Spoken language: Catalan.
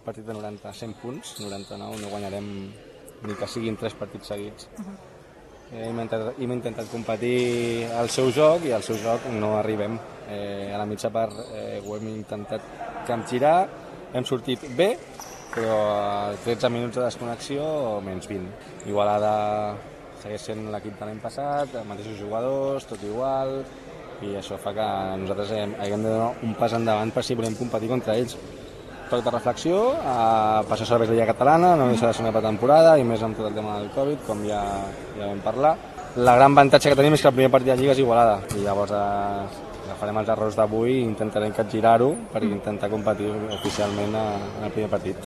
partit de 90, 100 punts, 99, no guanyarem ni que siguin 3 partits seguits. Hem intentat competir al seu joc i al seu joc no arribem. A la mitja part ho hem intentat capgirar, hem sortit bé, però a 13 minuts de desconnexió menys 20. Igualada segueix sent l'equip de l'any passat, els mateixos jugadors, tot igual, i això fa que nosaltres haguem de donar un pas endavant per si volem competir contra ells. Toc de reflexió, passar serveis de Lliga Catalana, no deixar de ser una pretemporada, i més amb tot el tema del Covid, com ja vam parlar. La gran avantatge que tenim és que el primer partit de Lliga és Igualada, i llavors agafarem els errors d'avui i intentarem capgirar-ho per intentar competir oficialment en el primer partit.